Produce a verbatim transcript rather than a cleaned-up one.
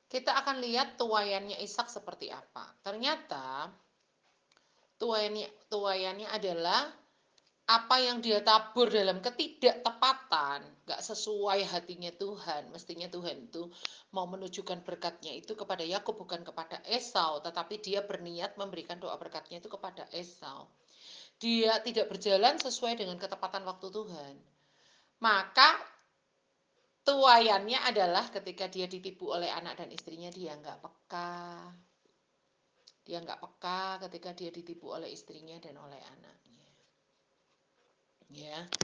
kita akan lihat tuayannya Ishak seperti apa. Ternyata tuayannya, tuayannya adalah apa yang dia tabur dalam ketidaktepatan, gak sesuai hatinya Tuhan. Mestinya Tuhan itu mau menunjukkan berkatnya itu kepada Yakub, bukan kepada Esau, tetapi dia berniat memberikan doa berkatnya itu kepada Esau. Dia tidak berjalan sesuai dengan ketepatan waktu Tuhan. Maka tuayannya adalah ketika dia ditipu oleh anak dan istrinya, dia nggak peka. Dia nggak peka ketika dia ditipu oleh istrinya dan oleh anaknya. Ya.